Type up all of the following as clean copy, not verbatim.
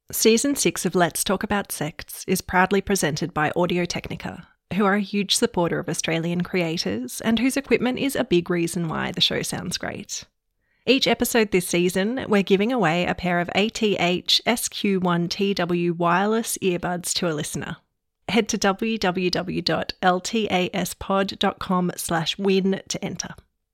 Season 6 of Let's Talk About Sects is proudly presented by Audio-Technica, who are a huge supporter of Australian creators and whose equipment is a big reason why the show sounds great. Each episode this season, we're giving away a pair of ATH SQ1TW wireless earbuds to a listener. Head to www.ltaspod.com/win to enter.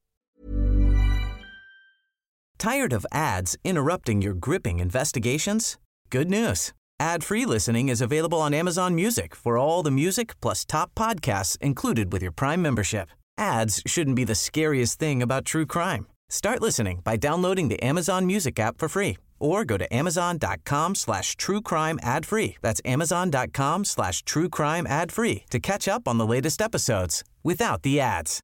Tired of ads interrupting your gripping investigations? Good news. Ad-free listening is available on Amazon Music for all the music plus top podcasts included with your Prime membership. Ads shouldn't be the scariest thing about true crime. Start listening by downloading the Amazon Music app for free or go to amazon.com/truecrime ad-free. That's amazon.com/truecrime ad-free to catch up on the latest episodes without the ads.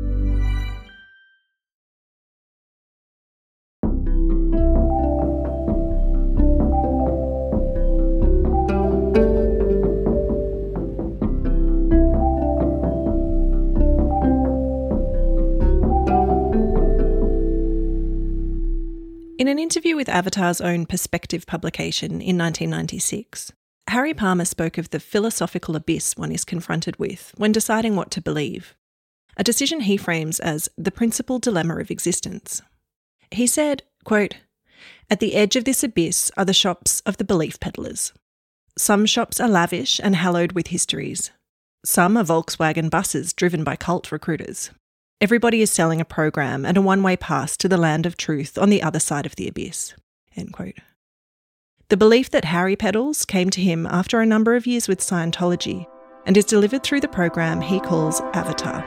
In an interview with Avatar's own Perspective publication in 1996, Harry Palmer spoke of the philosophical abyss one is confronted with when deciding what to believe, a decision he frames as the principal dilemma of existence. He said, quote, "At the edge of this abyss are the shops of the belief peddlers. Some shops are lavish and hallowed with histories. Some are Volkswagen buses driven by cult recruiters. Everybody is selling a program and a one-way pass to the land of truth on the other side of the abyss." End quote. The belief that Harry peddles came to him after a number of years with Scientology and is delivered through the program he calls Avatar.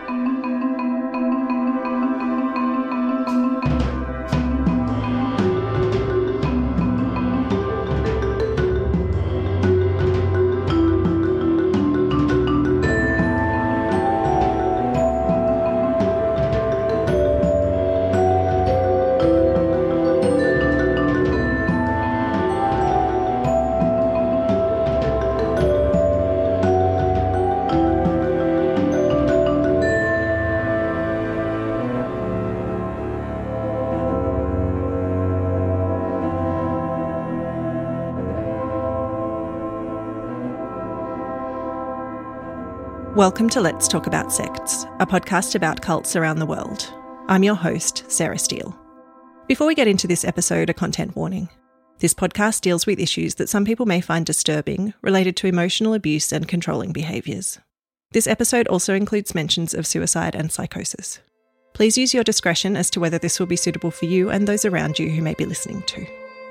Welcome to Let's Talk About Sects, a podcast about cults around the world. I'm your host, Sarah Steele. Before we get into this episode, a content warning. This podcast deals with issues that some people may find disturbing, related to emotional abuse and controlling behaviours. This episode also includes mentions of suicide and psychosis. Please use your discretion as to whether this will be suitable for you and those around you who may be listening to.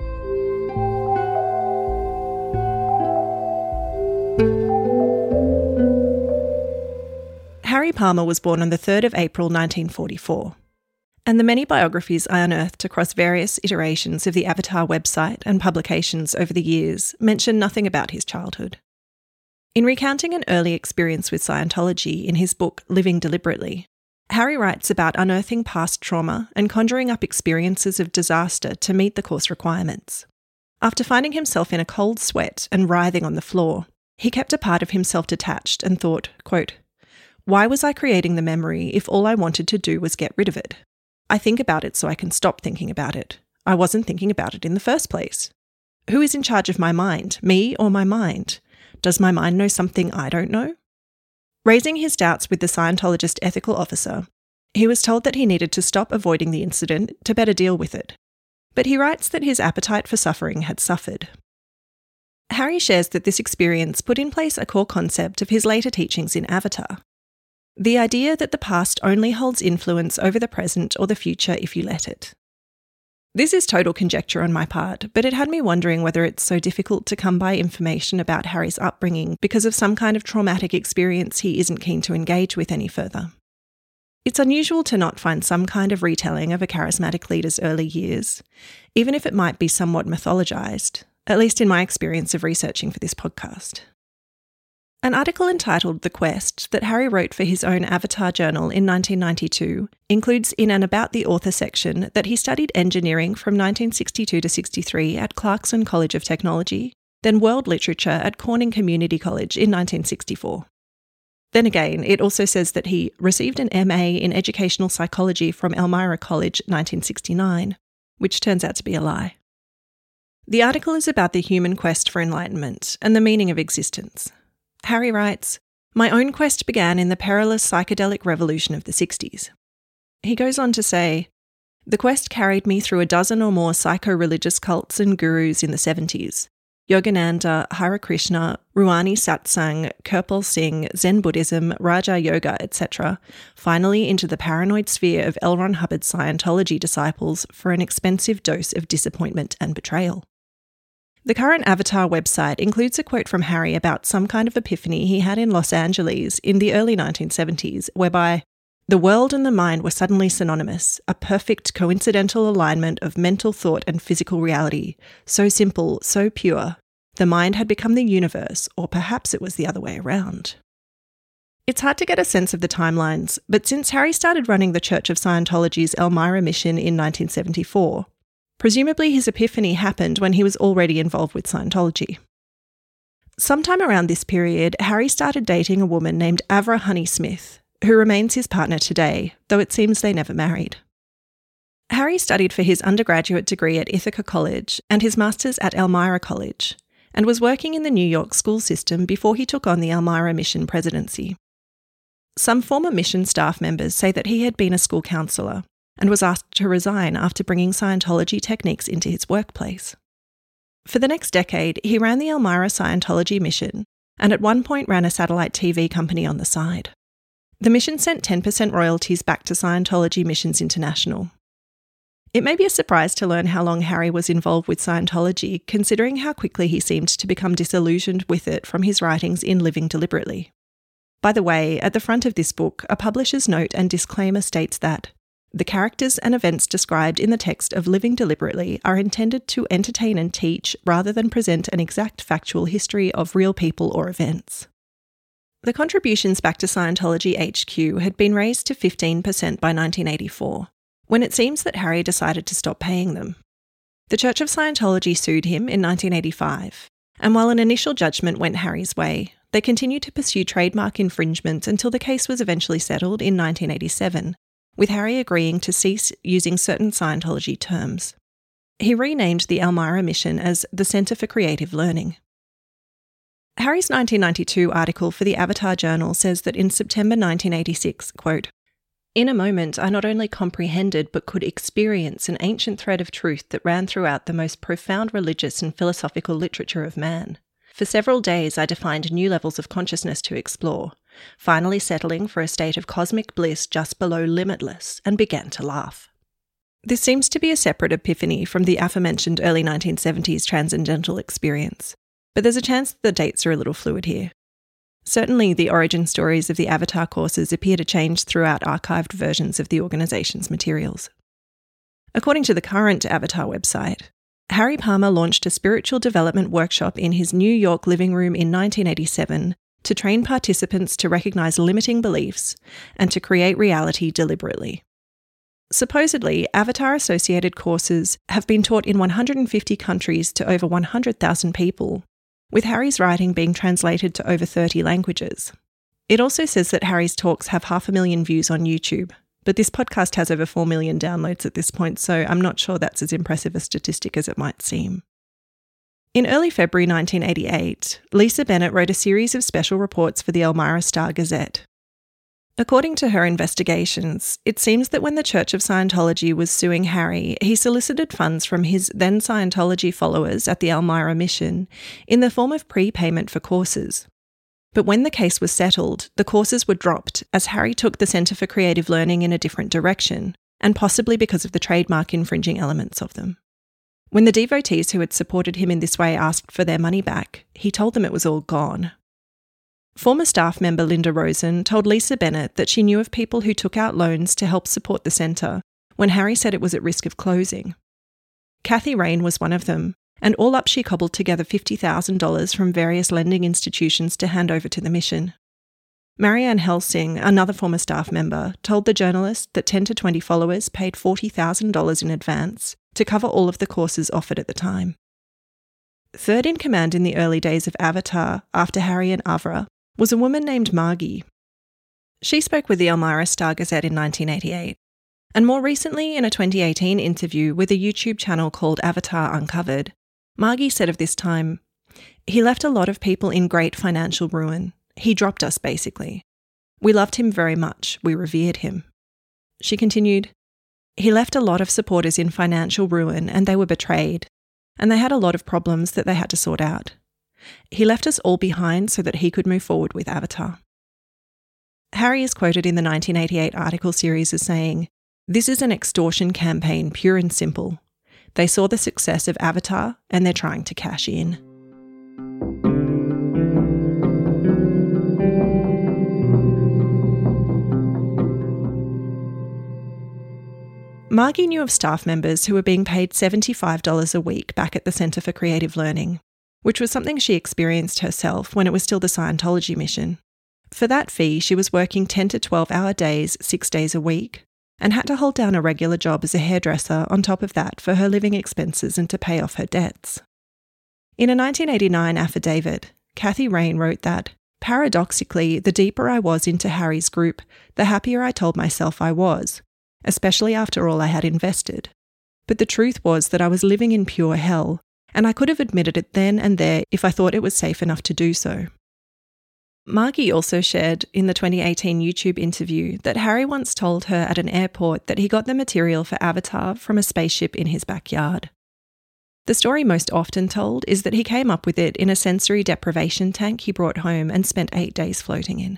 Harry Palmer was born on the 3rd of April 1944, and the many biographies I unearthed across various iterations of the Avatar website and publications over the years mention nothing about his childhood. In recounting an early experience with Scientology in his book Living Deliberately, Harry writes about unearthing past trauma and conjuring up experiences of disaster to meet the course requirements. After finding himself in a cold sweat and writhing on the floor, he kept a part of himself detached and thought, quote, "Why was I creating the memory if all I wanted to do was get rid of it? I think about it so I can stop thinking about it. I wasn't thinking about it in the first place. Who is in charge of my mind, me or my mind? Does my mind know something I don't know?" Raising his doubts with the Scientologist ethical officer, he was told that he needed to stop avoiding the incident to better deal with it. But he writes that his appetite for suffering had suffered. Harry shares that this experience put in place a core concept of his later teachings in Avatar. The idea that the past only holds influence over the present or the future if you let it. This is total conjecture on my part, but it had me wondering whether it's so difficult to come by information about Harry's upbringing because of some kind of traumatic experience he isn't keen to engage with any further. It's unusual to not find some kind of retelling of a charismatic leader's early years, even if it might be somewhat mythologised, at least in my experience of researching for this podcast. An article entitled The Quest that Harry wrote for his own Avatar journal in 1992 includes in and about the author section that he studied engineering from 1962 to 63 at Clarkson College of Technology, then world literature at Corning Community College in 1964. Then again, it also says that he received an MA in educational psychology from Elmira College 1969, which turns out to be a lie. The article is about the human quest for enlightenment and the meaning of existence. Harry writes, "My own quest began in the perilous psychedelic revolution of the 60s. He goes on to say, "The quest carried me through a dozen or more psycho-religious cults and gurus in the 70s. Yogananda, Hare Krishna, Ruhani Satsang, Kirpal Singh, Zen Buddhism, Raja Yoga, etc., finally into the paranoid sphere of L. Ron Hubbard's Scientology disciples for an expensive dose of disappointment and betrayal." The current Avatar website includes a quote from Harry about some kind of epiphany he had in Los Angeles in the early 1970s, whereby the world and the mind were suddenly synonymous, a perfect coincidental alignment of mental thought and physical reality, so simple, so pure. The mind had become the universe, or perhaps it was the other way around. It's hard to get a sense of the timelines, but since Harry started running the Church of Scientology's Elmira mission in 1974, presumably his epiphany happened when he was already involved with Scientology. Sometime around this period, Harry started dating a woman named Avra Honey Smith, who remains his partner today, though it seems they never married. Harry studied for his undergraduate degree at Ithaca College and his master's at Elmira College, and was working in the New York school system before he took on the Elmira mission presidency. Some former mission staff members say that he had been a school counsellor and was asked to resign after bringing Scientology techniques into his workplace. For the next decade, he ran the Elmira Scientology mission and at one point ran a satellite TV company on the side. The mission sent 10% royalties back to Scientology Missions International. It may be a surprise to learn how long Harry was involved with Scientology, considering how quickly he seemed to become disillusioned with it from his writings in Living Deliberately. By the way, at the front of this book, a publisher's note and disclaimer states that the characters and events described in the text of Living Deliberately are intended to entertain and teach rather than present an exact factual history of real people or events. The contributions back to Scientology HQ had been raised to 15% by 1984, when it seems that Harry decided to stop paying them. The Church of Scientology sued him in 1985, and while an initial judgment went Harry's way, they continued to pursue trademark infringement until the case was eventually settled in 1987, with Harry agreeing to cease using certain Scientology terms. He renamed the Elmira mission as the Centre for Creative Learning. Harry's 1992 article for the Avatar Journal says that in September 1986, quote, "In a moment, I not only comprehended but could experience an ancient thread of truth that ran throughout the most profound religious and philosophical literature of man. For several days, I defined new levels of consciousness to explore, finally settling for a state of cosmic bliss just below limitless, and began to laugh." This seems to be a separate epiphany from the aforementioned early 1970s transcendental experience, but there's a chance that the dates are a little fluid here. Certainly, the origin stories of the Avatar courses appear to change throughout archived versions of the organisation's materials. According to the current Avatar website, Harry Palmer launched a spiritual development workshop in his New York living room in 1987 to train participants to recognise limiting beliefs and to create reality deliberately. Supposedly, Avatar-associated courses have been taught in 150 countries to over 100,000 people, with Harry's writing being translated to over 30 languages. It also says that Harry's talks have 500,000 views on YouTube, but this podcast has over 4 million downloads at this point, so I'm not sure that's as impressive a statistic as it might seem. In early February 1988, Lisa Bennett wrote a series of special reports for the Elmira Star-Gazette. According to her investigations, it seems that when the Church of Scientology was suing Harry, he solicited funds from his then Scientology followers at the Elmira mission in the form of prepayment for courses. But when the case was settled, the courses were dropped as Harry took the Centre for Creative Learning in a different direction, and possibly because of the trademark infringing elements of them. When the devotees who had supported him in this way asked for their money back, he told them it was all gone. Former staff member Linda Rosen told Lisa Bennett that she knew of people who took out loans to help support the centre when Harry said it was at risk of closing. Kathy Rain was one of them, and all up she cobbled together $50,000 from various lending institutions to hand over to the mission. Marianne Helsing, another former staff member, told the journalist that 10 to 20 followers paid $40,000 in advance to cover all of the courses offered at the time. Third in command in the early days of Avatar, after Harry and Avra, was a woman named Margie. She spoke with the Elmira Star-Gazette in 1988, and more recently in a 2018 interview with a YouTube channel called Avatar Uncovered, Margie said of this time, "He left a lot of people in great financial ruin. He dropped us, basically. We loved him very much. We revered him." She continued, "He left a lot of supporters in financial ruin and they were betrayed, and they had a lot of problems that they had to sort out. He left us all behind so that he could move forward with Avatar." Harry is quoted in the 1988 article series as saying, "This is an extortion campaign, pure and simple. They saw the success of Avatar and they're trying to cash in." Margie knew of staff members who were being paid $75 a week back at the Centre for Creative Learning, which was something she experienced herself when it was still the Scientology mission. For that fee, she was working 10 to 12-hour days, 6 days a week, and had to hold down a regular job as a hairdresser on top of that for her living expenses and to pay off her debts. In a 1989 affidavit, Kathy Rain wrote that, "Paradoxically, the deeper I was into Harry's group, the happier I told myself I was, especially after all I had invested. But the truth was that I was living in pure hell, and I could have admitted it then and there if I thought it was safe enough to do so." Margie also shared in the 2018 YouTube interview that Harry once told her at an airport that he got the material for Avatar from a spaceship in his backyard. The story most often told is that he came up with it in a sensory deprivation tank he brought home and spent 8 days floating in.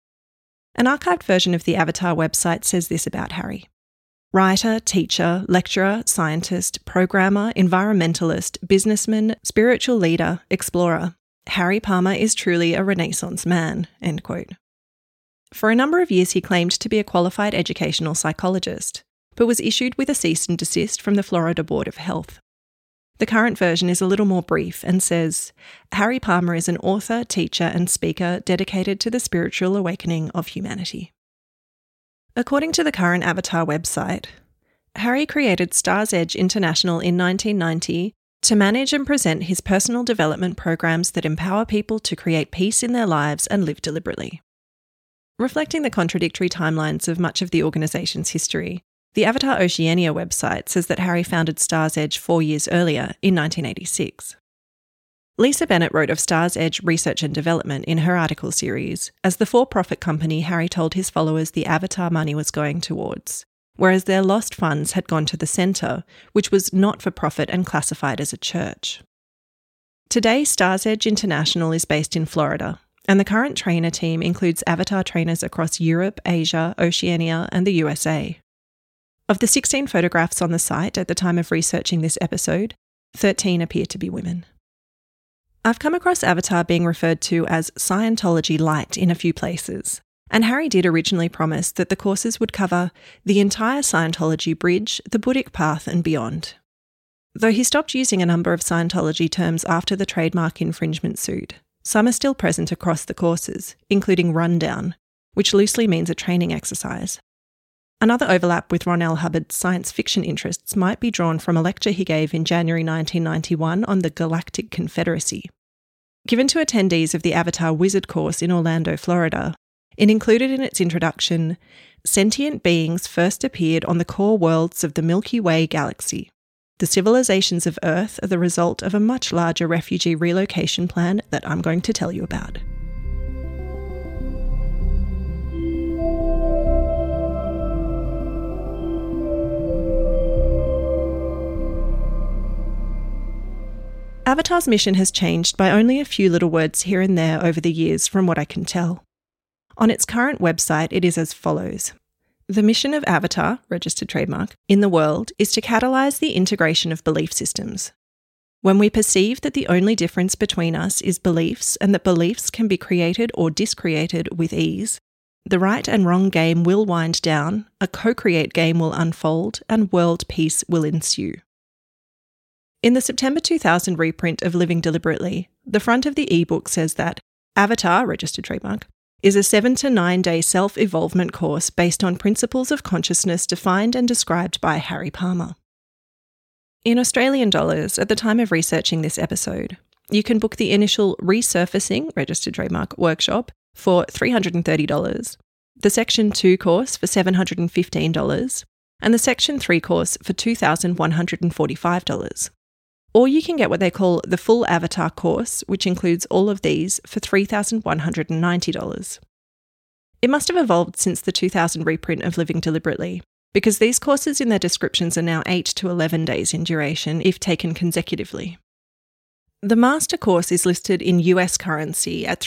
An archived version of the Avatar website says this about Harry: "Writer, teacher, lecturer, scientist, programmer, environmentalist, businessman, spiritual leader, explorer. Harry Palmer is truly a Renaissance man," end quote. For a number of years he claimed to be a qualified educational psychologist, but was issued with a cease and desist from the Florida Board of Health. The current version is a little more brief and says, "Harry Palmer is an author, teacher and speaker dedicated to the spiritual awakening of humanity." According to the current Avatar website, Harry created Stars Edge International in 1990 to manage and present his personal development programs that empower people to create peace in their lives and live deliberately. Reflecting the contradictory timelines of much of the organisation's history, the Avatar Oceania website says that Harry founded Stars Edge 4 years earlier, in 1986. Lisa Bennett wrote of Stars Edge Research and Development in her article series as the for-profit company Harry told his followers the Avatar money was going towards, whereas their lost funds had gone to the centre, which was not-for-profit and classified as a church. Today, Stars Edge International is based in Florida, and the current trainer team includes Avatar trainers across Europe, Asia, Oceania, and the USA. Of the 16 photographs on the site at the time of researching this episode, 13 appear to be women. I've come across Avatar being referred to as Scientology Light in a few places, and Harry did originally promise that the courses would cover the entire Scientology bridge, the Buddhic path and beyond. Though he stopped using a number of Scientology terms after the trademark infringement suit, some are still present across the courses, including Rundown, which loosely means a training exercise. Another overlap with Ron L. Hubbard's science fiction interests might be drawn from a lecture he gave in January 1991 on the Galactic Confederacy. Given to attendees of the Avatar Wizard course in Orlando, Florida, it included in its introduction, "Sentient beings first appeared on the core worlds of the Milky Way galaxy. The civilizations of Earth are the result of a much larger refugee relocation plan that I'm going to tell you about." Avatar's mission has changed by only a few little words here and there over the years from what I can tell. On its current website, it is as follows. The mission of Avatar, registered trademark, in the world is to catalyse the integration of belief systems. When we perceive that the only difference between us is beliefs and that beliefs can be created or discreated with ease, the right and wrong game will wind down, a co-create game will unfold, and world peace will ensue. In the September 2000 reprint of Living Deliberately, the front of the ebook says that Avatar, registered trademark, is a 7 to 9 day self-evolvement course based on principles of consciousness defined and described by Harry Palmer. In Australian dollars, at the time of researching this episode, you can book the initial Resurfacing, registered trademark, workshop for $330, the Section 2 course for $715, and the Section 3 course for $2,145. Or you can get what they call the full Avatar course, which includes all of these, for $3,190. It must have evolved since the 2000 reprint of Living Deliberately, because these courses in their descriptions are now 8 to 11 days in duration if taken consecutively. The Master course is listed in US currency at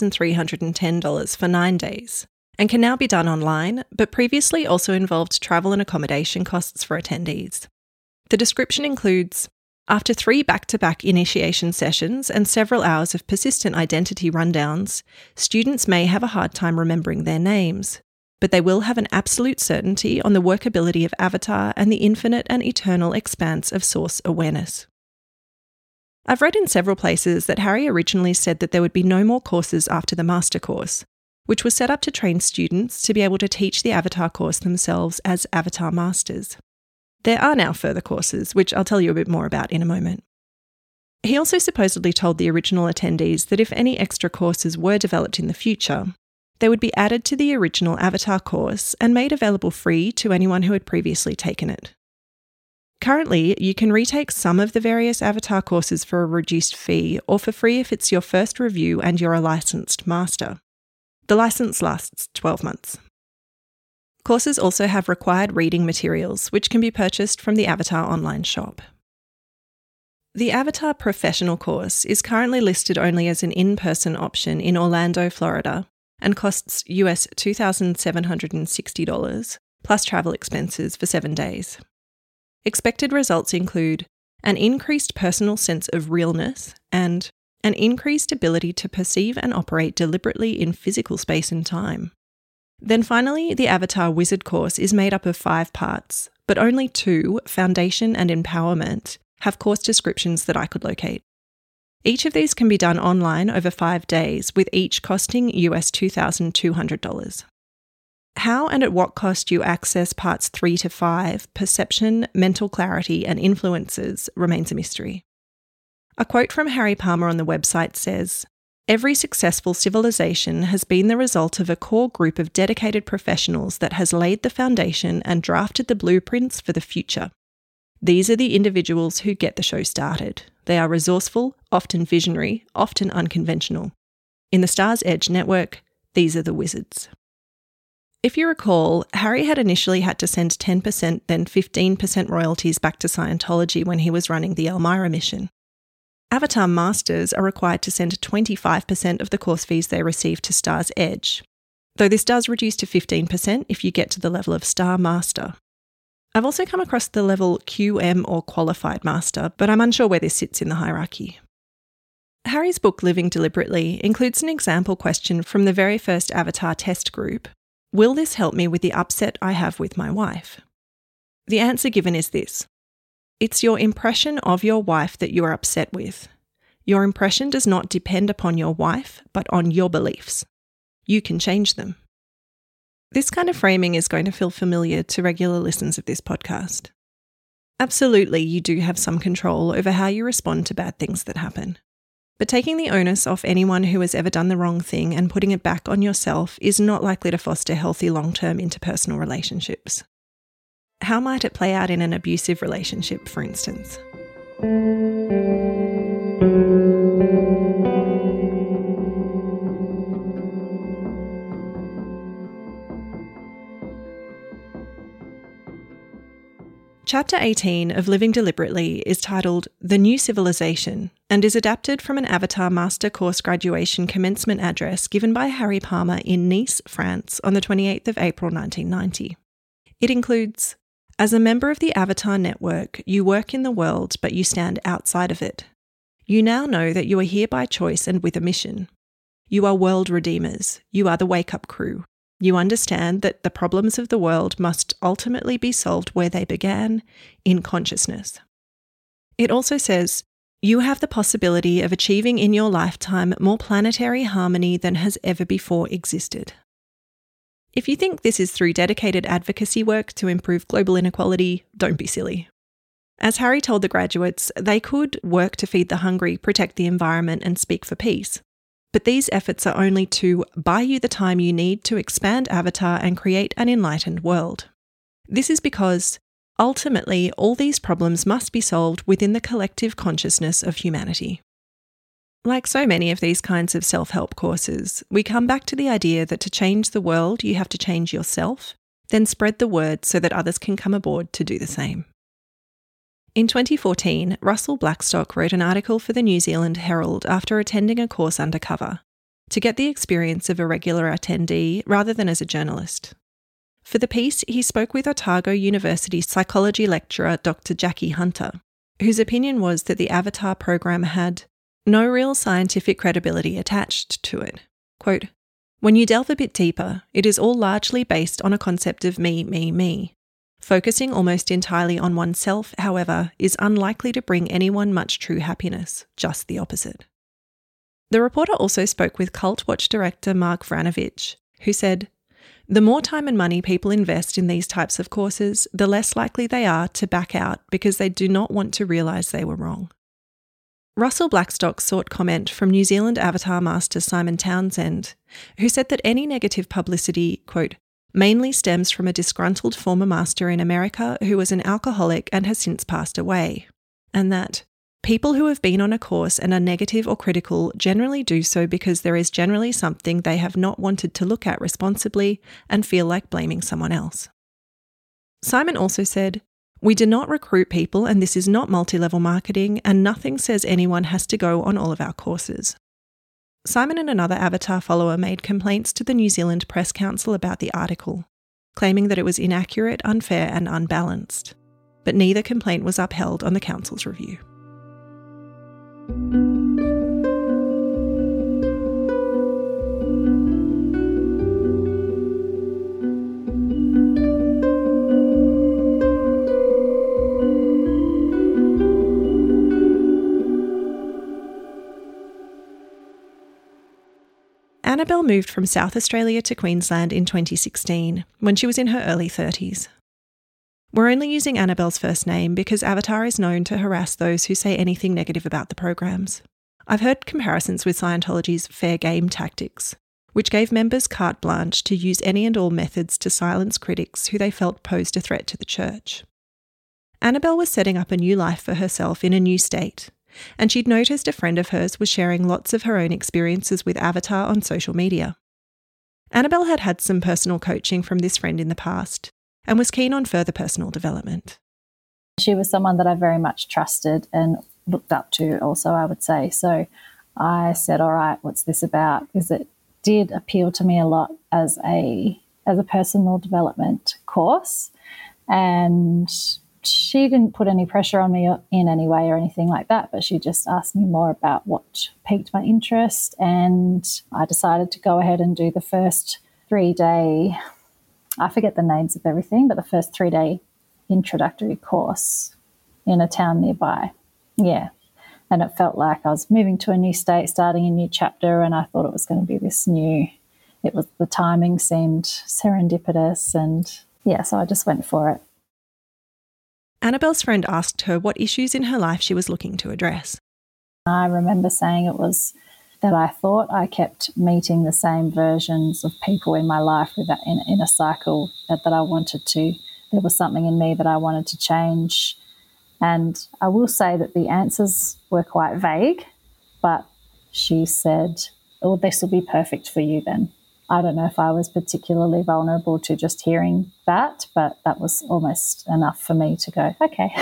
$3,310 for 9 days, and can now be done online, but previously also involved travel and accommodation costs for attendees. The description includes, after 3 back-to-back initiation sessions and several hours of persistent identity rundowns, students may have a hard time remembering their names, but they will have an absolute certainty on the workability of Avatar and the infinite and eternal expanse of Source awareness. I've read in several places that Harry originally said that there would be no more courses after the Master course, which was set up to train students to be able to teach the Avatar course themselves as Avatar Masters. There are now further courses, which I'll tell you a bit more about in a moment. He also supposedly told the original attendees that if any extra courses were developed in the future, they would be added to the original Avatar course and made available free to anyone who had previously taken it. Currently, you can retake some of the various Avatar courses for a reduced fee or for free if it's your first review and you're a licensed master. The license lasts 12 months. Courses also have required reading materials, which can be purchased from the Avatar online shop. The Avatar Professional course is currently listed only as an in-person option in Orlando, Florida, and costs US $2,760, plus travel expenses for 7 days. Expected results include an increased personal sense of realness and an increased ability to perceive and operate deliberately in physical space and time. Then finally, the Avatar Wizard course is made up of 5 parts, but only 2, Foundation and Empowerment, have course descriptions that I could locate. Each of these can be done online over 5 days, with each costing US $2,200. How and at what cost you access parts 3 to 5, Perception, Mental Clarity and Influences, remains a mystery. A quote from Harry Palmer on the website says, "Every successful civilization has been the result of a core group of dedicated professionals that has laid the foundation and drafted the blueprints for the future. These are the individuals who get the show started. They are resourceful, often visionary, often unconventional. In the Star's Edge network, these are the wizards." If you recall, Harry had initially had to send 10%, then 15% royalties back to Scientology when he was running the Elmira mission. Avatar Masters are required to send 25% of the course fees they receive to Star's Edge, though this does reduce to 15% if you get to the level of Star Master. I've also come across the level QM or Qualified Master, but I'm unsure where this sits in the hierarchy. Harry's book Living Deliberately includes an example question from the very first Avatar test group. Will this help me with the upset I have with my wife? The answer given is this. It's your impression of your wife that you are upset with. Your impression does not depend upon your wife, but on your beliefs. You can change them. This kind of framing is going to feel familiar to regular listeners of this podcast. Absolutely, you do have some control over how you respond to bad things that happen. But taking the onus off anyone who has ever done the wrong thing and putting it back on yourself is not likely to foster healthy long-term interpersonal relationships. How might it play out in an abusive relationship, for instance? Chapter 18 of Living Deliberately is titled The New Civilization and is adapted from an Avatar Master Course graduation commencement address given by Harry Palmer in Nice, France on the 28th of April 1990. It includes, as a member of the Avatar Network, you work in the world, but you stand outside of it. You now know that you are here by choice and with a mission. You are world redeemers. You are the wake-up crew. You understand that the problems of the world must ultimately be solved where they began, in consciousness. It also says, you have the possibility of achieving in your lifetime more planetary harmony than has ever before existed. If you think this is through dedicated advocacy work to improve global inequality, don't be silly. As Harry told the graduates, they could work to feed the hungry, protect the environment, and speak for peace. But these efforts are only to buy you the time you need to expand Avatar and create an enlightened world. This is because, ultimately, all these problems must be solved within the collective consciousness of humanity. Like so many of these kinds of self-help courses, we come back to the idea that to change the world, you have to change yourself, then spread the word so that others can come aboard to do the same. In 2014, Russell Blackstock wrote an article for the New Zealand Herald after attending a course undercover, to get the experience of a regular attendee rather than as a journalist. For the piece, he spoke with Otago University psychology lecturer Dr. Jackie Hunter, whose opinion was that the Avatar program had no real scientific credibility attached to it. Quote, "When you delve a bit deeper, it is all largely based on a concept of me, me, me. Focusing almost entirely on oneself, however, is unlikely to bring anyone much true happiness, just the opposite." The reporter also spoke with Cult Watch director Mark Vranovich, who said, "The more time and money people invest in these types of courses, the less likely they are to back out because they do not want to realise they were wrong." Russell Blackstock sought comment from New Zealand Avatar master Simon Townsend, who said that any negative publicity, quote, mainly stems from a disgruntled former master in America who was an alcoholic and has since passed away, and that people who have been on a course and are negative or critical generally do so because there is generally something they have not wanted to look at responsibly and feel like blaming someone else. Simon also said, "We do not recruit people and this is not multi-level marketing and nothing says anyone has to go on all of our courses." Simon and another Avatar follower made complaints to the New Zealand Press Council about the article, claiming that it was inaccurate, unfair and unbalanced. But neither complaint was upheld on the council's review. Annabelle moved from South Australia to Queensland in 2016, when she was in her early 30s. We're only using Annabelle's first name because Avatar is known to harass those who say anything negative about the programs. I've heard comparisons with Scientology's fair game tactics, which gave members carte blanche to use any and all methods to silence critics who they felt posed a threat to the church. Annabelle was setting up a new life for herself in a new state, and she'd noticed a friend of hers was sharing lots of her own experiences with Avatar on social media. Annabelle had had some personal coaching from this friend in the past and was keen on further personal development. She was someone that I very much trusted and looked up to also, I would say. So I said, all right, what's this about? Because it did appeal to me a lot as a personal development course. And she didn't put any pressure on me in any way or anything like that, but she just asked me more about what piqued my interest, and I decided to go ahead and do the first 3-day, I forget the names of everything, but the first 3-day introductory course in a town nearby. Yeah. And it felt like I was moving to a new state, starting a new chapter, and I thought it was going to be the timing seemed serendipitous, and yeah, so I just went for it. Annabelle's friend asked her what issues in her life she was looking to address. I remember saying it was that I thought I kept meeting the same versions of people in my life in a cycle that I wanted to. There was something in me that I wanted to change. And I will say that the answers were quite vague, but she said, oh, this will be perfect for you then. I don't know if I was particularly vulnerable to just hearing that, but that was almost enough for me to go, okay.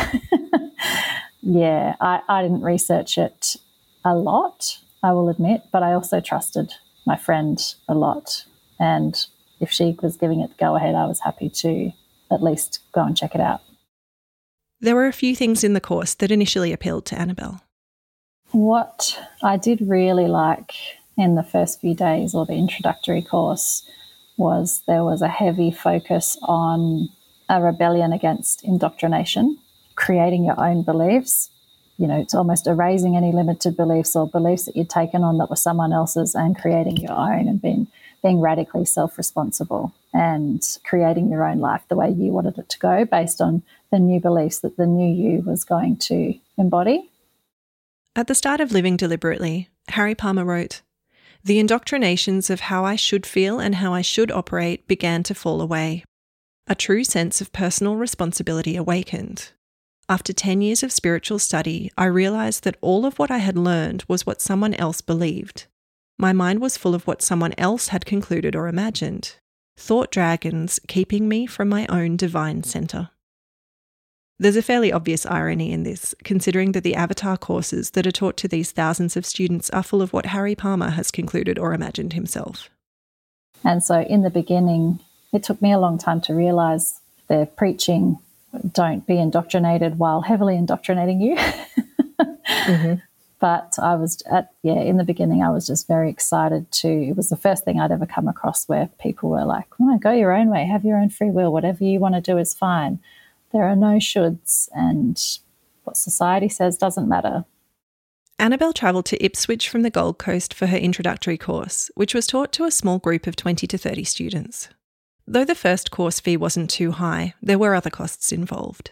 Yeah, I didn't research it a lot, I will admit, but I also trusted my friend a lot. And if she was giving it the go-ahead, I was happy to at least go and check it out. There were a few things in the course that initially appealed to Annabelle. What I did really like in the first few days, or the introductory course, was there was a heavy focus on a rebellion against indoctrination, creating your own beliefs. You know, it's almost erasing any limited beliefs or beliefs that you'd taken on that were someone else's, and creating your own, and being radically self-responsible and creating your own life the way you wanted it to go, based on the new beliefs that the new you was going to embody. At the start of Living Deliberately, Harry Palmer wrote, "The indoctrinations of how I should feel and how I should operate began to fall away. a true sense of personal responsibility awakened. After 10 years of spiritual study, I realised that all of what I had learned was what someone else believed. My mind was full of what someone else had concluded or imagined. Thought dragons keeping me from my own divine centre. There's a fairly obvious irony in this, considering that the Avatar courses that are taught to these thousands of students are full of what Harry Palmer has concluded or imagined himself. And so in the beginning, it took me a long time to realise they're preaching, don't be indoctrinated while heavily indoctrinating you. Mm-hmm. But I was in the beginning, I was just very excited it was the first thing I'd ever come across where people were like, go your own way, have your own free will, whatever you want to do is fine. There are no shoulds, and what society says doesn't matter. Annabelle travelled to Ipswich from the Gold Coast for her introductory course, which was taught to a small group of 20 to 30 students. Though the first course fee wasn't too high, there were other costs involved.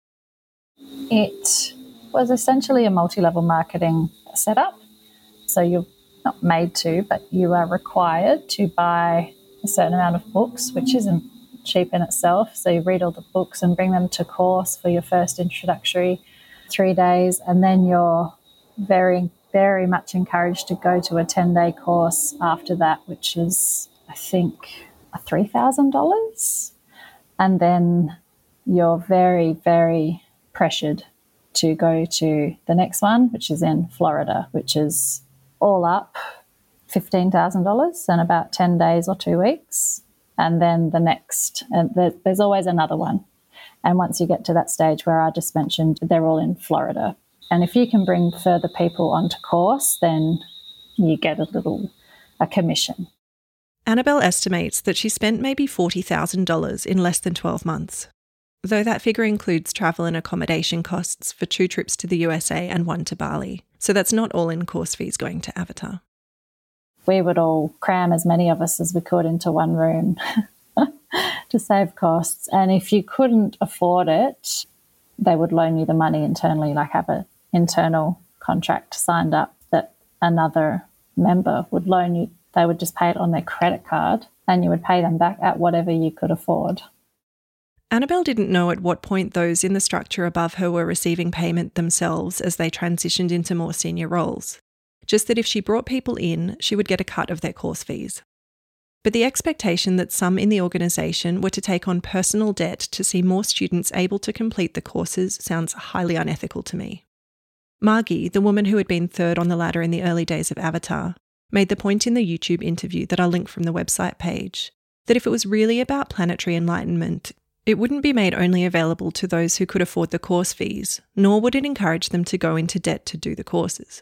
It was essentially a multi-level marketing setup. So you're not made to, but you are required to buy a certain amount of books, which isn't cheap in itself. So you read all the books and bring them to course for your first introductory 3 days, and then you're very, very much encouraged to go to a 10-day course after that, which is, I think, $3,000. And then you're very, very pressured to go to the next one, which is in Florida, which is all up $15,000 and about 10 days or 2 weeks. And then the next, and there's always another one. And once you get to that stage where I just mentioned, they're all in Florida. And if you can bring further people onto course, then you get a commission. Annabelle estimates that she spent maybe $40,000 in less than 12 months, though that figure includes travel and accommodation costs for 2 trips to the USA and 1 to Bali. So that's not all in course fees going to Avatar. We would all cram as many of us as we could into one room to save costs. And if you couldn't afford it, they would loan you the money internally, like have an internal contract signed up that another member would loan you. They would just pay it on their credit card and you would pay them back at whatever you could afford. Annabelle didn't know at what point those in the structure above her were receiving payment themselves as they transitioned into more senior roles. Just that if she brought people in, she would get a cut of their course fees. But the expectation that some in the organisation were to take on personal debt to see more students able to complete the courses sounds highly unethical to me. Margie, the woman who had been third on the ladder in the early days of Avatar, made the point in the YouTube interview that I'll link from the website page, that if it was really about planetary enlightenment, it wouldn't be made only available to those who could afford the course fees, nor would it encourage them to go into debt to do the courses.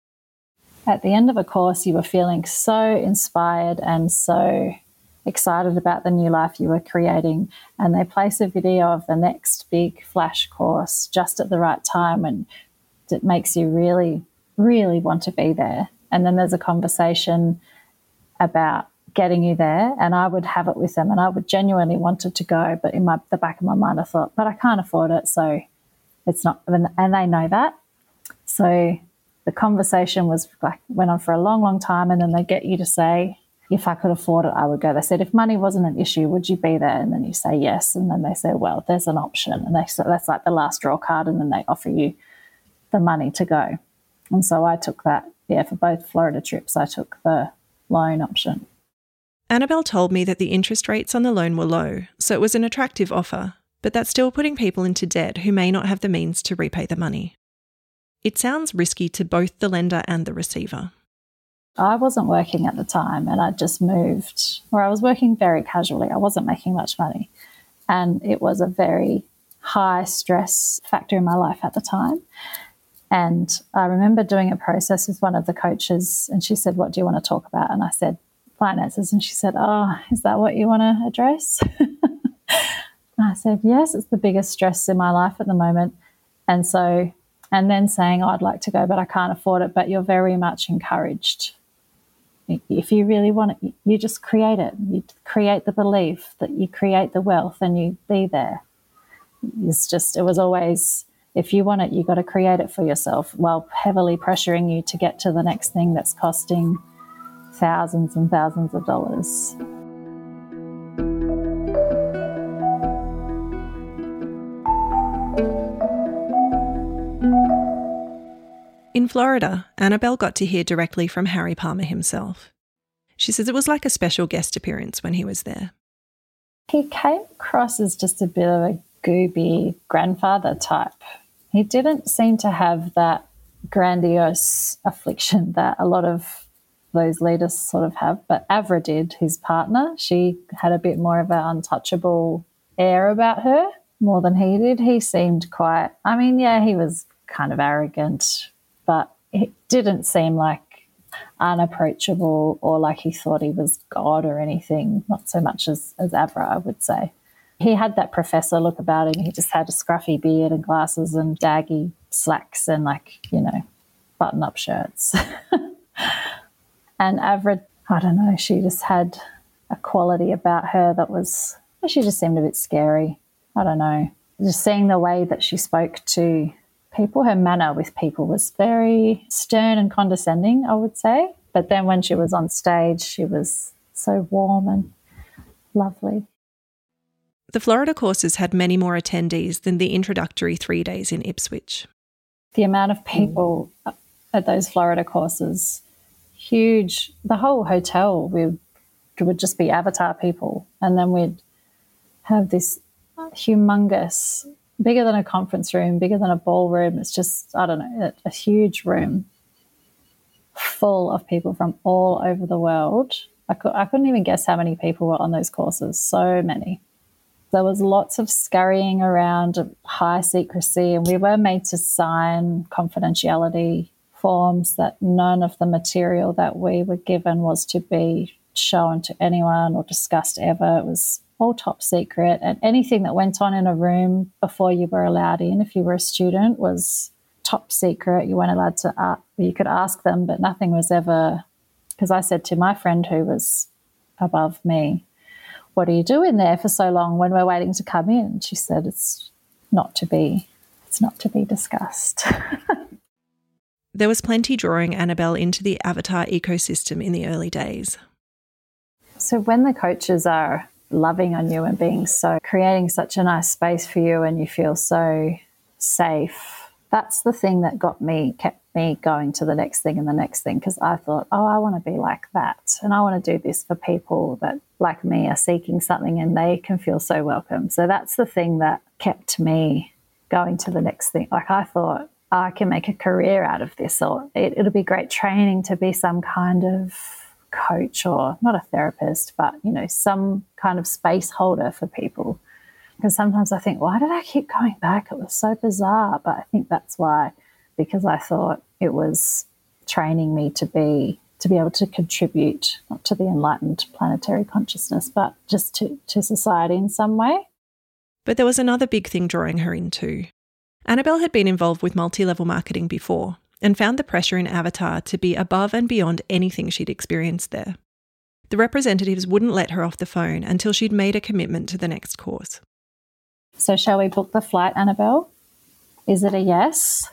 At the end of a course, you were feeling so inspired and so excited about the new life you were creating, and they place a video of the next big flash course just at the right time, and it makes you really, really want to be there. And then there's a conversation about getting you there, and I would have it with them, and I would genuinely wanted to go, but in the back of my mind I thought, but I can't afford it, so it's not, and they know that. So the conversation went on for a long, long time, and then they get you to say, if I could afford it, I would go. They said, if money wasn't an issue, would you be there? And then you say yes, and then they say, well, there's an option, and that's like the last draw card, and then they offer you the money to go. And so I took that, for both Florida trips, I took the loan option. Annabelle told me that the interest rates on the loan were low, so it was an attractive offer, but that's still putting people into debt who may not have the means to repay the money. It sounds risky to both the lender and the receiver. I wasn't working at the time, and I just moved, or I was working very casually. I wasn't making much money, and it was a very high stress factor in my life at the time. And I remember doing a process with one of the coaches, and she said, what do you want to talk about? And I said, finances. And she said, oh, is that what you want to address? I said, yes, it's the biggest stress in my life at the moment. And then saying, oh, I'd like to go, but I can't afford it. But you're very much encouraged. If you really want it, you just create it. You create the belief that you create the wealth and you be there. It was always, if you want it, you've got to create it for yourself, while heavily pressuring you to get to the next thing that's costing thousands and thousands of dollars. In Florida, Annabelle got to hear directly from Harry Palmer himself. She says it was like a special guest appearance when he was there. He came across as just a bit of a gooby grandfather type. He didn't seem to have that grandiose affliction that a lot of those leaders sort of have, but Avra did, his partner. She had a bit more of an untouchable air about her, more than he did. He seemed quite, he was kind of arrogant, but it didn't seem like unapproachable or like he thought he was God or anything, not so much as Avra, I would say. He had that professor look about him. He just had a scruffy beard and glasses and daggy slacks and button-up shirts. And Avra, I don't know, she just had a quality about her that was, she just seemed a bit scary. I don't know. Just seeing the way that she spoke to people, her manner with people was very stern and condescending, I would say. But then when she was on stage, she was so warm and lovely. The Florida courses had many more attendees than the introductory 3 days in Ipswich. The amount of people at those Florida courses, huge. The whole hotel would just be Avatar people. And then we'd have this humongous, bigger than a conference room, bigger than a ballroom. It's just, I don't know, a huge room full of people from all over the world. I couldn't even guess how many people were on those courses, so many. There was lots of scurrying around, high secrecy, and we were made to sign confidentiality forms that none of the material that we were given was to be shown to anyone or discussed ever. It was all top secret, and anything that went on in a room before you were allowed in, if you were a student, was top secret. You weren't allowed to, you could ask them, but nothing was ever, because I said to my friend who was above me, "What are you doing there for so long when we're waiting to come in?" She said, it's not to be discussed. There was plenty drawing Annabelle into the Avatar ecosystem in the early days. So when the coaches are loving on you and creating such a nice space for you and you feel so safe, that's the thing that kept me going to the next thing and the next thing, because I thought, I want to be like that, and I want to do this for people that, like me, are seeking something and they can feel so welcome. So that's the thing that kept me going to the next thing. Like, I thought, I can make a career out of this, or it'll be great training to be some kind of coach, or not a therapist, but, some kind of space holder for people. Because sometimes I think, why did I keep going back? It was so bizarre. But I think that's why, because I thought it was training me to be able to contribute, not to the enlightened planetary consciousness, but just to society in some way. But there was another big thing drawing her in too. Annabelle had been involved with multi-level marketing before and found the pressure in Avatar to be above and beyond anything she'd experienced there. The representatives wouldn't let her off the phone until she'd made a commitment to the next course. So shall we book the flight, Annabelle? Is it a yes?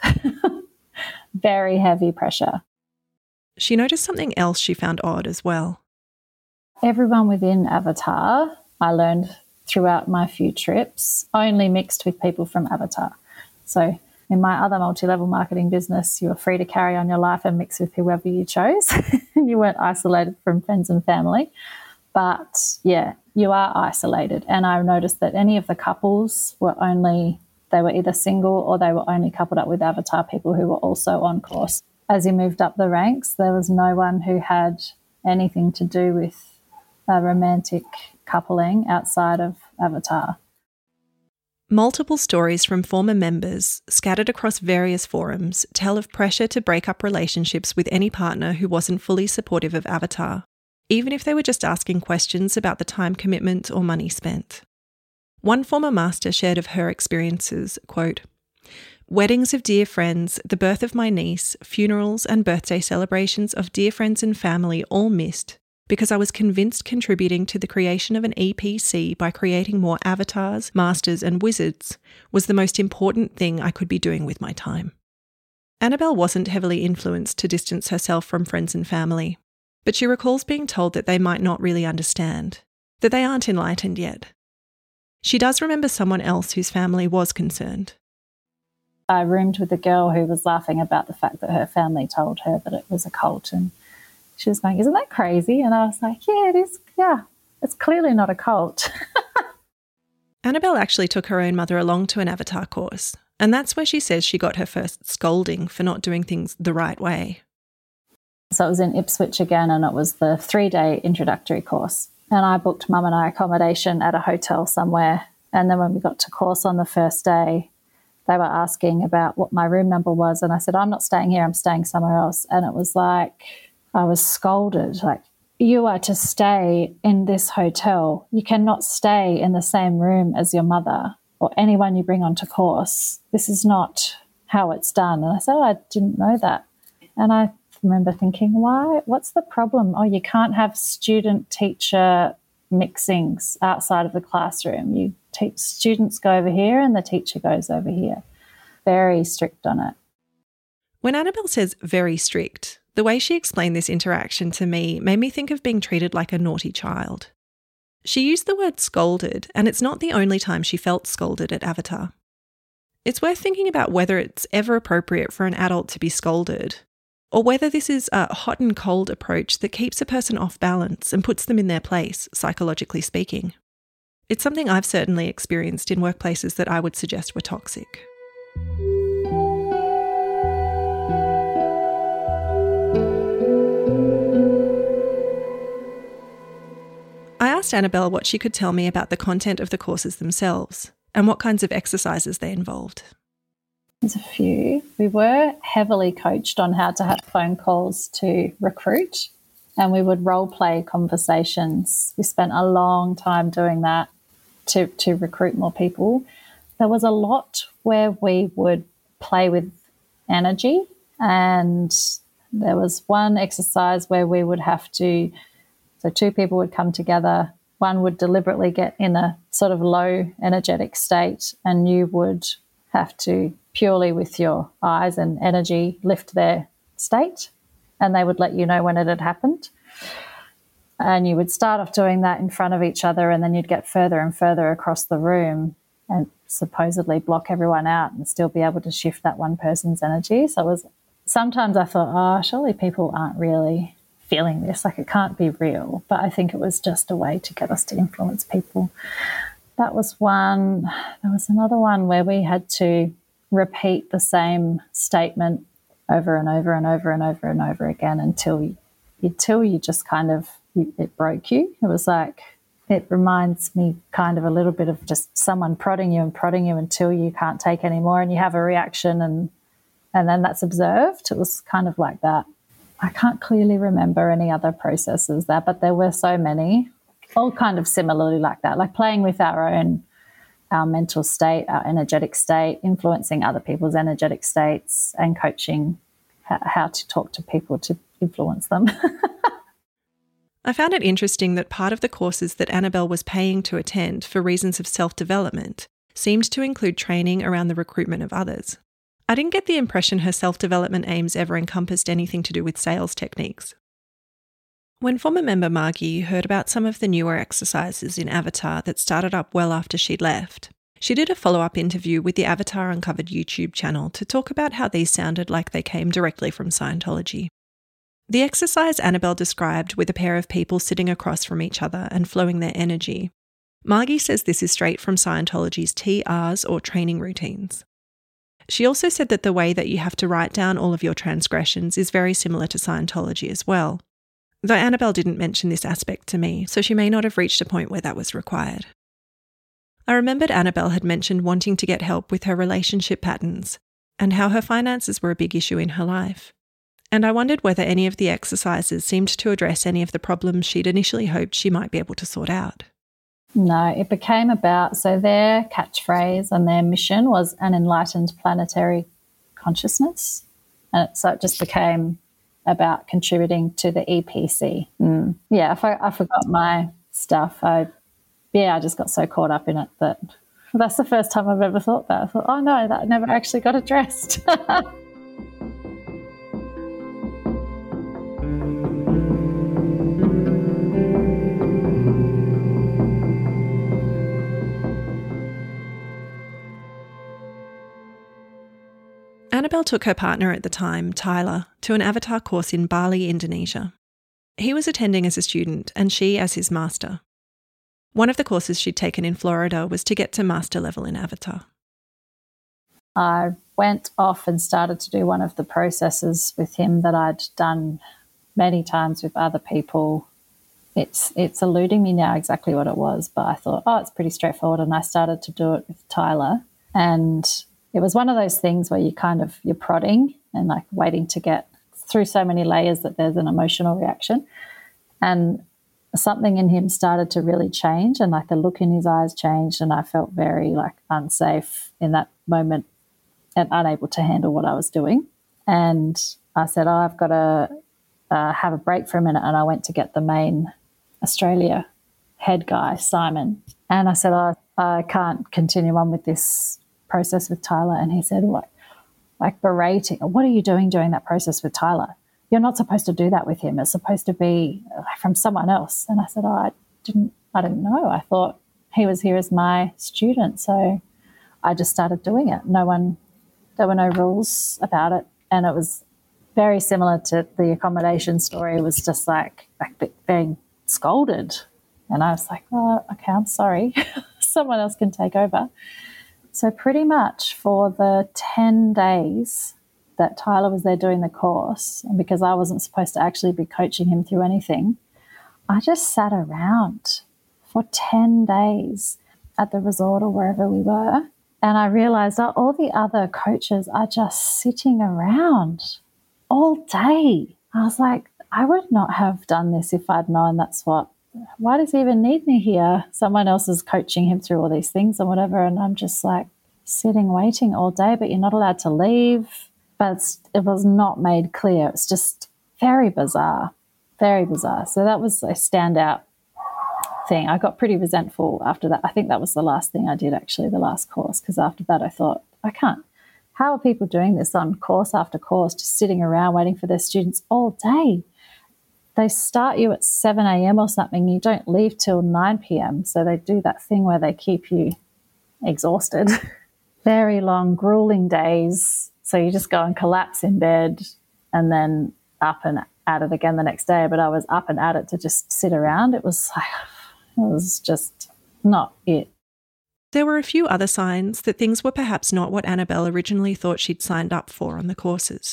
Very heavy pressure. She noticed something else she found odd as well. Everyone within Avatar, I learned throughout my few trips, only mixed with people from Avatar. So in my other multi-level marketing business, you were free to carry on your life and mix with whoever you chose. You weren't isolated from friends and family. But, yeah, you are isolated. And I noticed that any of the couples they were either single or they were only coupled up with Avatar people who were also on course. As you moved up the ranks, there was no one who had anything to do with a romantic coupling outside of Avatar. Multiple stories from former members, scattered across various forums, tell of pressure to break up relationships with any partner who wasn't fully supportive of Avatar, even if they were just asking questions about the time commitment or money spent. One former master shared of her experiences, quote, "Weddings of dear friends, the birth of my niece, funerals and birthday celebrations of dear friends and family all missed because I was convinced contributing to the creation of an EPC by creating more avatars, masters and wizards was the most important thing I could be doing with my time." Annabelle wasn't heavily influenced to distance herself from friends and family, but she recalls being told that they might not really understand, that they aren't enlightened yet. She does remember someone else whose family was concerned. I roomed with a girl who was laughing about the fact that her family told her that it was a cult, and she was going, "Isn't that crazy?" And I was like, "Yeah, it is. Yeah, it's clearly not a cult." Annabelle actually took her own mother along to an Avatar course, and that's where she says she got her first scolding for not doing things the right way. So it was in Ipswich again, and it was the 3-day introductory course. And I booked Mum and I accommodation at a hotel somewhere. And then when we got to course on the first day, they were asking about what my room number was. And I said, "I'm not staying here, I'm staying somewhere else." And it was like, I was scolded, like, "You are to stay in this hotel. You cannot stay in the same room as your mother or anyone you bring onto course. This is not how it's done." And I said, "Oh, I didn't know that." And I remember thinking, why? What's the problem? Oh, you can't have student-teacher mixings outside of the classroom. You students go over here and the teacher goes over here. Very strict on it. When Annabelle says very strict, the way she explained this interaction to me made me think of being treated like a naughty child. She used the word scolded, and it's not the only time she felt scolded at Avatar. It's worth thinking about whether it's ever appropriate for an adult to be scolded, or whether this is a hot and cold approach that keeps a person off balance and puts them in their place, psychologically speaking. It's something I've certainly experienced in workplaces that I would suggest were toxic. I asked Annabelle what she could tell me about the content of the courses themselves and what kinds of exercises they involved. There's a few. We were heavily coached on how to have phone calls to recruit, and we would role play conversations. We spent a long time doing that to recruit more people. There was a lot where we would play with energy, and there was one exercise where we would have to, so 2 people would come together. One would deliberately get in a sort of low energetic state, and you would have to purely with your eyes and energy lift their state, and they would let you know when it had happened. And you would start off doing that in front of each other, and then you'd get further and further across the room and supposedly block everyone out and still be able to shift that one person's energy. So it was, sometimes I thought, oh, surely people aren't really feeling this, like it can't be real. But I think it was just a way to get us to influence people. That was one. There was another one where we had to repeat the same statement over and over and over and over and over again until you just kind of, it broke you. It was like, it reminds me kind of a little bit of just someone prodding you until you can't take any more and you have a reaction and then that's observed. It was kind of like that. I can't clearly remember any other processes there, but there were so many, all kind of similarly like that, like playing with our mental state, our energetic state, influencing other people's energetic states and coaching how to talk to people to influence them. I found it interesting that part of the courses that Annabelle was paying to attend for reasons of self-development seemed to include training around the recruitment of others. I didn't get the impression her self-development aims ever encompassed anything to do with sales techniques. When former member Margie heard about some of the newer exercises in Avatar that started up well after she'd left, she did a follow-up interview with the Avatar Uncovered YouTube channel to talk about how these sounded like they came directly from Scientology. The exercise Annabelle described with a pair of people sitting across from each other and flowing their energy, Margie says this is straight from Scientology's TRs or training routines. She also said that the way that you have to write down all of your transgressions is very similar to Scientology as well. Though Annabelle didn't mention this aspect to me, so she may not have reached a point where that was required. I remembered Annabelle had mentioned wanting to get help with her relationship patterns and how her finances were a big issue in her life. And I wondered whether any of the exercises seemed to address any of the problems she'd initially hoped she might be able to sort out. No, it became about, so their catchphrase and their mission was an enlightened planetary consciousness. And so it just became about contributing to the EPC. Yeah, I forgot my stuff. I just got so caught up in it that that's the first time I've ever thought that. I thought, oh no, that never actually got addressed. Annabelle took her partner at the time, Tyler, to an Avatar course in Bali, Indonesia. He was attending as a student and she as his master. One of the courses she'd taken in Florida was to get to master level in Avatar. I went off and started to do one of the processes with him that I'd done many times with other people. It's eluding me now exactly what it was, but I thought, it's pretty straightforward, and I started to do it with Tyler. And it was one of those things where you're prodding and like waiting to get through so many layers that there's an emotional reaction. And something in him started to really change, and like the look in his eyes changed, and I felt very like unsafe in that moment and unable to handle what I was doing. And I said, I've got to have a break for a minute, and I went to get the main Australia head guy, Simon. And I said, I can't continue on with this process with Tyler. And he said, like berating, what are you doing during that process with Tyler? You're not supposed to do that with him. It's supposed to be from someone else. And I said, I didn't know. I thought he was here as my student. So I just started doing it. There were no rules about it. And it was very similar to the accommodation story. It was just like being scolded. And I was like, okay, I'm sorry. Someone else can take over. So pretty much for the 10 days that Tyler was there doing the course, and because I wasn't supposed to actually be coaching him through anything, I just sat around for 10 days at the resort or wherever we were. And I realised that all the other coaches are just sitting around all day. I was like, I would not have done this if I'd known why does he even need me here? Someone else is coaching him through all these things and whatever, and I'm just like sitting, waiting all day, but you're not allowed to leave. But it was not made clear. It's just very bizarre, very bizarre. So that was a standout thing. I got pretty resentful after that. I think that was the last thing I did, actually, the last course, because after that I thought, I can't. How are people doing this on course after course, just sitting around waiting for their students all day? They start you at 7 a.m. or something. You don't leave till 9 p.m. So they do that thing where they keep you exhausted. Very long, grueling days. So you just go and collapse in bed and then up and at it again the next day. But I was up and at it to just sit around. It was just not it. There were a few other signs that things were perhaps not what Annabelle originally thought she'd signed up for on the courses.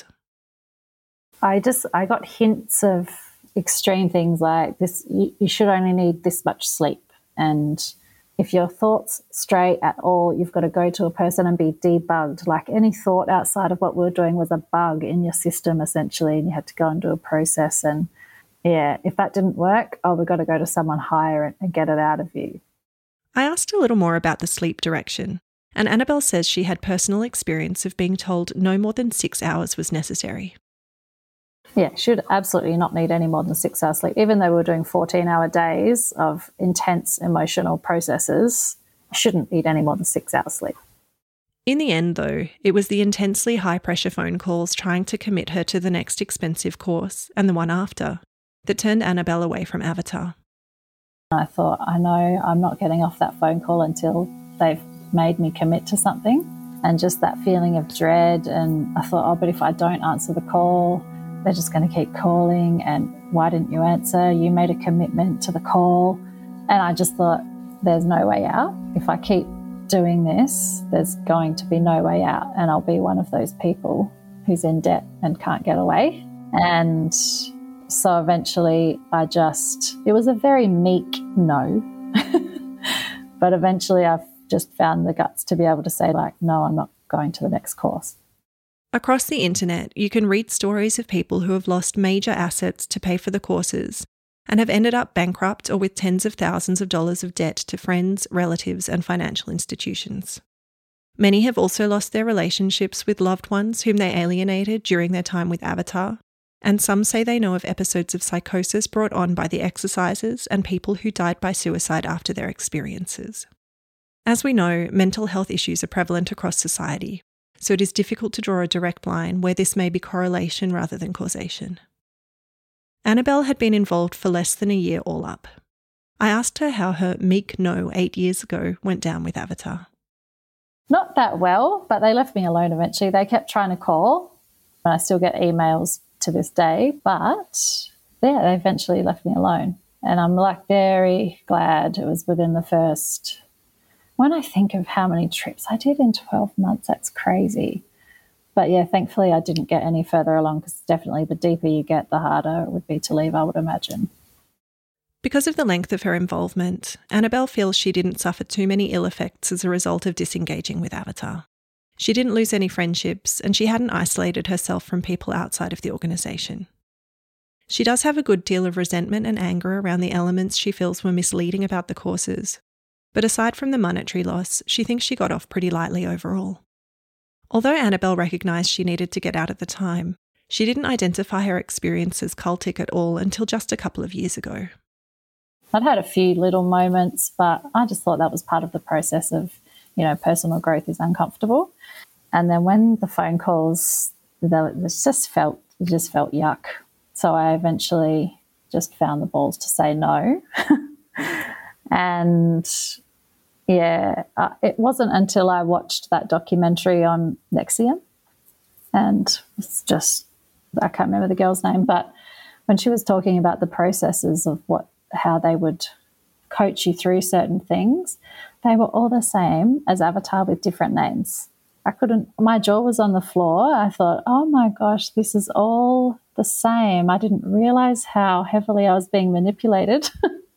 I got hints of extreme things like this. You should only need this much sleep, and if your thoughts stray at all, you've got to go to a person and be debugged. Like any thought outside of what we were doing was a bug in your system, essentially, and you had to go and do a process. And yeah, if that didn't work, we've got to go to someone higher and get it out of you. I asked a little more about the sleep direction, and Annabelle says she had personal experience of being told no more than 6 hours was necessary. Yeah, should absolutely not need any more than 6 hours sleep. Even though we were doing 14-hour days of intense emotional processes, shouldn't need any more than 6 hours sleep. In the end, though, it was the intensely high-pressure phone calls trying to commit her to the next expensive course and the one after that turned Annabelle away from Avatar. I thought, I know I'm not getting off that phone call until they've made me commit to something. And just that feeling of dread. And I thought, but if I don't answer the call, they're just going to keep calling. And why didn't you answer? You made a commitment to the call. And I just thought, there's no way out. If I keep doing this, there's going to be no way out. And I'll be one of those people who's in debt and can't get away. And so eventually it was a very meek no. But eventually I've just found the guts to be able to say, like, no, I'm not going to the next course. Across the internet, you can read stories of people who have lost major assets to pay for the courses and have ended up bankrupt or with tens of thousands of dollars of debt to friends, relatives, and financial institutions. Many have also lost their relationships with loved ones whom they alienated during their time with Avatar, and some say they know of episodes of psychosis brought on by the exercises and people who died by suicide after their experiences. As we know, mental health issues are prevalent across society, so it is difficult to draw a direct line where this may be correlation rather than causation. Annabelle had been involved for less than a year all up. I asked her how her meek no 8 years ago went down with Avatar. Not that well, but they left me alone eventually. They kept trying to call, and I still get emails to this day, but yeah, they eventually left me alone. And I'm like very glad it was within the first, when I think of how many trips I did in 12 months, that's crazy. But yeah, thankfully I didn't get any further along, because definitely the deeper you get, the harder it would be to leave, I would imagine. Because of the length of her involvement, Annabelle feels she didn't suffer too many ill effects as a result of disengaging with Avatar. She didn't lose any friendships, and she hadn't isolated herself from people outside of the organisation. She does have a good deal of resentment and anger around the elements she feels were misleading about the courses, but aside from the monetary loss, she thinks she got off pretty lightly overall. Although Annabelle recognised she needed to get out at the time, she didn't identify her experience as cultic at all until just a couple of years ago. I'd had a few little moments, but I just thought that was part of the process of, personal growth is uncomfortable. And then when the phone calls, it just felt yuck. So I eventually just found the balls to say no. And yeah, it wasn't until I watched that documentary on NXIVM, and it's just, I can't remember the girl's name, but when she was talking about the processes of how they would coach you through certain things, they were all the same as Avatar with different names. My jaw was on the floor. I thought, oh my gosh, this is all the same. I didn't realize how heavily I was being manipulated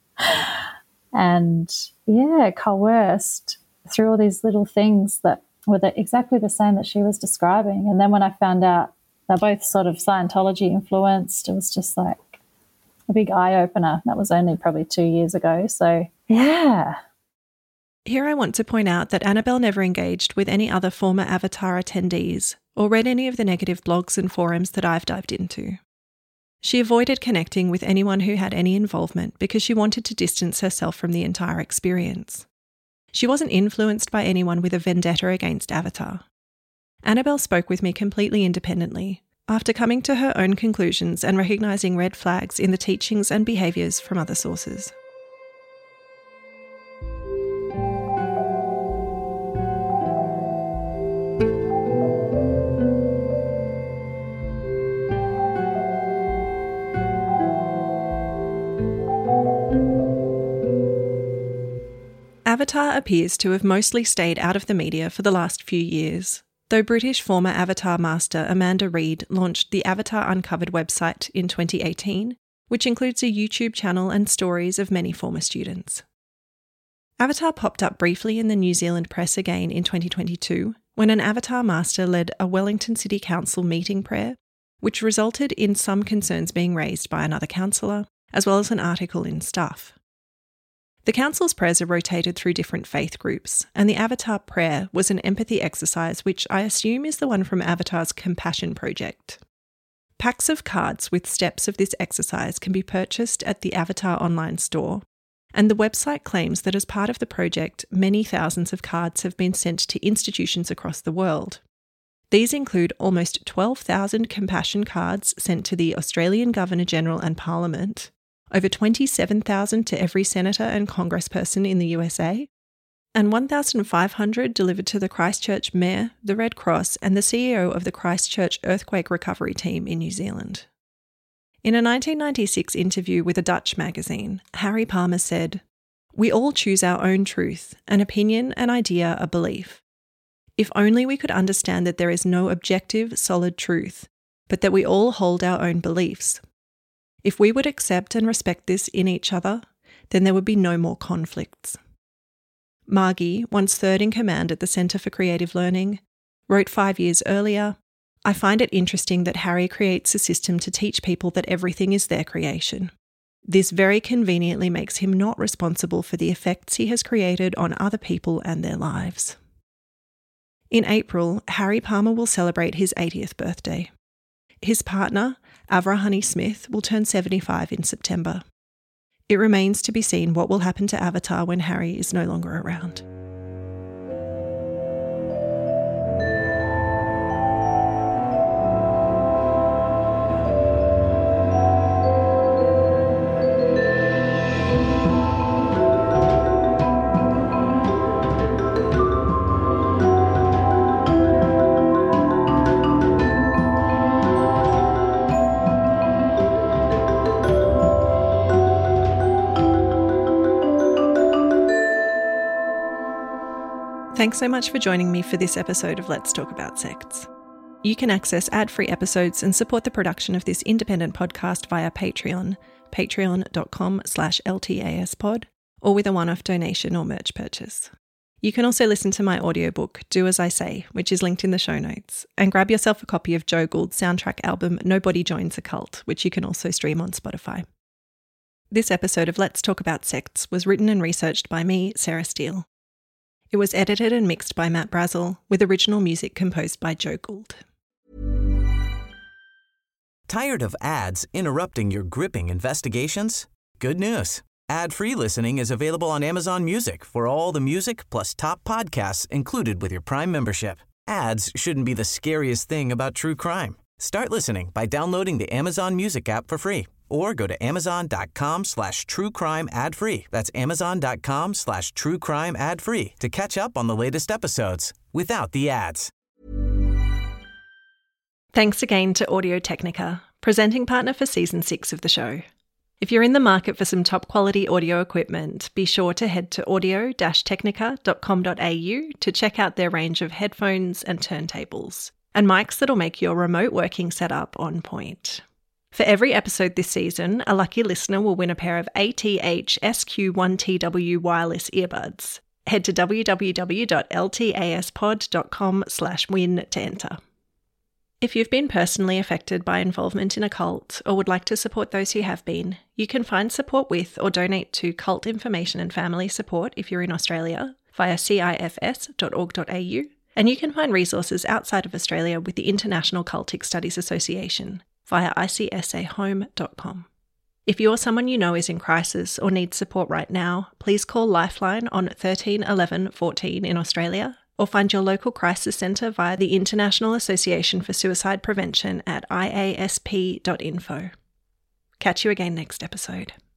and coerced through all these little things that were exactly the same that she was describing. And then when I found out they're both sort of Scientology influenced, it was just like a big eye-opener. That was only probably 2 years ago. So, yeah. Here I want to point out that Annabelle never engaged with any other former Avatar attendees or read any of the negative blogs and forums that I've dived into. She avoided connecting with anyone who had any involvement because she wanted to distance herself from the entire experience. She wasn't influenced by anyone with a vendetta against Avatar. Annabelle spoke with me completely independently, after coming to her own conclusions and recognising red flags in the teachings and behaviours from other sources. Avatar appears to have mostly stayed out of the media for the last few years, though British former Avatar master Amanda Reed launched the Avatar Uncovered website in 2018, which includes a YouTube channel and stories of many former students. Avatar popped up briefly in the New Zealand press again in 2022, when an Avatar master led a Wellington City Council meeting prayer, which resulted in some concerns being raised by another councillor, as well as an article in Stuff. The council's prayers are rotated through different faith groups, and the Avatar prayer was an empathy exercise which I assume is the one from Avatar's Compassion Project. Packs of cards with steps of this exercise can be purchased at the Avatar online store, and the website claims that as part of the project, many thousands of cards have been sent to institutions across the world. These include almost 12,000 compassion cards sent to the Australian Governor-General and Parliament, over 27,000 to every senator and congressperson in the USA, and 1,500 delivered to the Christchurch Mayor, the Red Cross, and the CEO of the Christchurch Earthquake Recovery Team in New Zealand. In a 1996 interview with a Dutch magazine, Harry Palmer said, "We all choose our own truth, an opinion, an idea, a belief. If only we could understand that there is no objective, solid truth, but that we all hold our own beliefs. If we would accept and respect this in each other, then there would be no more conflicts." Margie, once third in command at the Centre for Creative Learning, wrote 5 years earlier, "I find it interesting that Harry creates a system to teach people that everything is their creation. This very conveniently makes him not responsible for the effects he has created on other people and their lives." In April, Harry Palmer will celebrate his 80th birthday. His partner, Avra Honey-Smith, will turn 75 in September. It remains to be seen what will happen to Avatar when Harry is no longer around. Thanks so much for joining me for this episode of Let's Talk About Sects. You can access ad-free episodes and support the production of this independent podcast via Patreon, patreon.com/LTASpod, or with a one-off donation or merch purchase. You can also listen to my audiobook, Do As I Say, which is linked in the show notes, and grab yourself a copy of Joe Gould's soundtrack album Nobody Joins a Cult, which you can also stream on Spotify. This episode of Let's Talk About Sects was written and researched by me, Sarah Steele. It was edited and mixed by Matt Brazel, with original music composed by Joe Gould. Tired of ads interrupting your gripping investigations? Good news. Ad-free listening is available on Amazon Music for all the music plus top podcasts included with your Prime membership. Ads shouldn't be the scariest thing about true crime. Start listening by downloading the Amazon Music app for free or go to amazon.com/truecrime ad-free. That's amazon.com/truecrime ad-free to catch up on the latest episodes without the ads. Thanks again to Audio-Technica, presenting partner for Season 6 of the show. If you're in the market for some top-quality audio equipment, be sure to head to audio-technica.com.au to check out their range of headphones and turntables, and mics that'll make your remote working setup on point. For every episode this season, a lucky listener will win a pair of ATH SQ1TW wireless earbuds. Head to www.ltaspod.com/win to enter. If you've been personally affected by involvement in a cult or would like to support those who have been, you can find support with or donate to Cult Information and Family Support if you're in Australia via cifs.org.au, and you can find resources outside of Australia with the International Cultic Studies Association via icsahome.com. If you're someone you know is in crisis or needs support right now, please call Lifeline on 13 11 14 in Australia, or find your local crisis centre via the International Association for Suicide Prevention at iasp.info. Catch you again next episode.